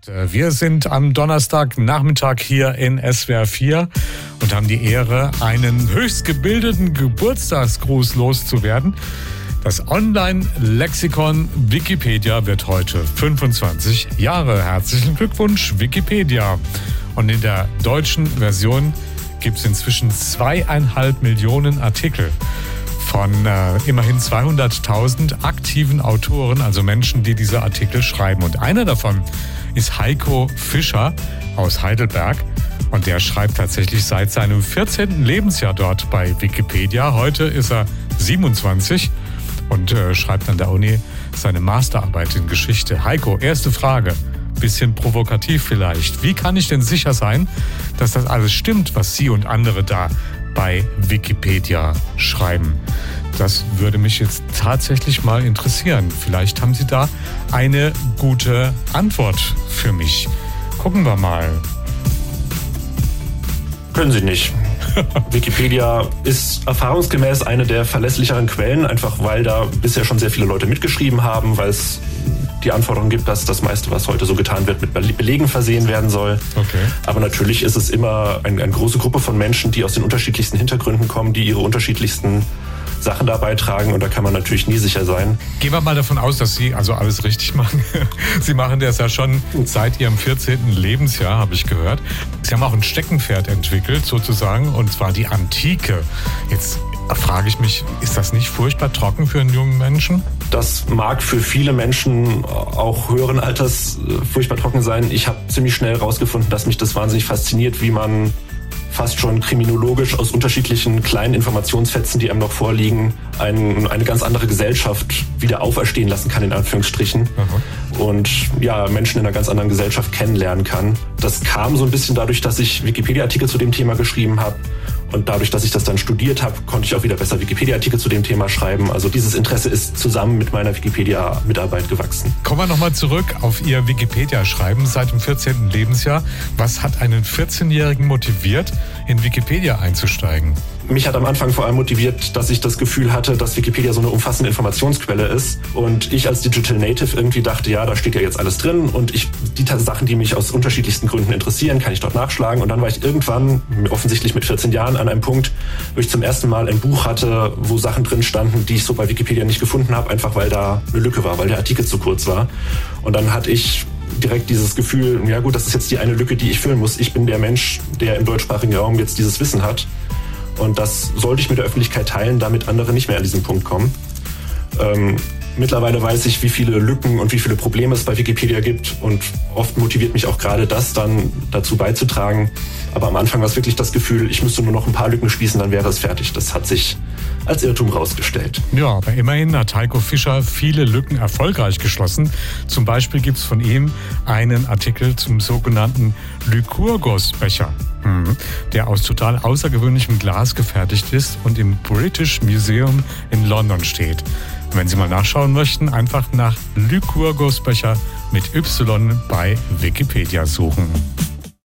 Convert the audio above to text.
Wir sind am Donnerstagnachmittag hier in SWR 4 und haben die Ehre, einen höchst gebildeten Geburtstagsgruß loszuwerden. Das Online-Lexikon Wikipedia wird heute 25 Jahre. Herzlichen Glückwunsch, Wikipedia. Und in der deutschen Version gibt es inzwischen 2,5 Millionen Artikel von immerhin 200.000 aktiven Autoren, also Menschen, die diese Artikel schreiben. Und einer davon ist Heiko Fischer aus Heidelberg. Und der schreibt tatsächlich seit seinem 14. Lebensjahr dort bei Wikipedia. Heute ist er 27 und schreibt an der Uni seine Masterarbeit in Geschichte. Heiko, erste Frage, bisschen provokativ vielleicht. Wie kann ich denn sicher sein, dass das alles stimmt, was Sie und andere da bei Wikipedia schreiben? Das würde mich jetzt tatsächlich mal interessieren. Vielleicht haben Sie da eine gute Antwort für mich. Gucken wir mal. Können Sie nicht. Wikipedia ist erfahrungsgemäß eine der verlässlicheren Quellen, einfach weil da bisher schon sehr viele Leute mitgeschrieben haben, weil es die Anforderung gibt, dass das meiste, was heute so getan wird, mit Belegen versehen werden soll. Okay. Aber natürlich ist es immer eine große Gruppe von Menschen, die aus den unterschiedlichsten Hintergründen kommen, die ihre unterschiedlichsten Sachen da beitragen, und da kann man natürlich nie sicher sein. Gehen wir mal davon aus, dass Sie also alles richtig machen. Sie machen das ja schon seit Ihrem 14. Lebensjahr, habe ich gehört. Sie haben auch ein Steckenpferd entwickelt sozusagen, und zwar die Antike. Jetzt frage ich mich, ist das nicht furchtbar trocken für einen jungen Menschen? Das mag für viele Menschen auch höheren Alters furchtbar trocken sein. Ich habe ziemlich schnell herausgefunden, dass mich das wahnsinnig fasziniert, wie man fast schon kriminologisch aus unterschiedlichen kleinen Informationsfetzen, die einem noch vorliegen, eine ganz andere Gesellschaft wieder auferstehen lassen kann, in Anführungsstrichen. Aha. Und ja, Menschen in einer ganz anderen Gesellschaft kennenlernen kann. Das kam so ein bisschen dadurch, dass ich Wikipedia-Artikel zu dem Thema geschrieben habe. Und dadurch, dass ich das dann studiert habe, konnte ich auch wieder besser Wikipedia-Artikel zu dem Thema schreiben. Also dieses Interesse ist zusammen mit meiner Wikipedia-Mitarbeit gewachsen. Kommen wir nochmal zurück auf Ihr Wikipedia-Schreiben seit dem 14. Lebensjahr. Was hat einen 14-Jährigen motiviert, in Wikipedia einzusteigen? Mich hat am Anfang vor allem motiviert, dass ich das Gefühl hatte, dass Wikipedia so eine umfassende Informationsquelle ist. Und ich als Digital Native irgendwie dachte, ja, da steht ja jetzt alles drin. Und die Sachen, die mich aus unterschiedlichsten Gründen interessieren, kann ich dort nachschlagen. Und dann war ich irgendwann, offensichtlich mit 14 Jahren, an einem Punkt, wo ich zum ersten Mal ein Buch hatte, wo Sachen drin standen, die ich so bei Wikipedia nicht gefunden habe, einfach weil da eine Lücke war, weil der Artikel zu kurz war. Und dann hatte ich direkt dieses Gefühl, ja gut, das ist jetzt die eine Lücke, die ich füllen muss. Ich bin der Mensch, der im deutschsprachigen Raum jetzt dieses Wissen hat. Und das sollte ich mit der Öffentlichkeit teilen, damit andere nicht mehr an diesen Punkt kommen. Mittlerweile weiß ich, wie viele Lücken und wie viele Probleme es bei Wikipedia gibt. Und oft motiviert mich auch gerade das dann dazu beizutragen. Aber am Anfang war es wirklich das Gefühl, ich müsste nur noch ein paar Lücken schließen, dann wäre es fertig. Das hat sich als Irrtum rausgestellt. Ja, aber immerhin hat Heiko Fischer viele Lücken erfolgreich geschlossen. Zum Beispiel gibt es von ihm einen Artikel zum sogenannten Lykurgos-Becher, der aus total außergewöhnlichem Glas gefertigt ist und im British Museum in London steht. Wenn Sie mal nachschauen möchten, einfach nach Lykurgos-Becher mit Y bei Wikipedia suchen.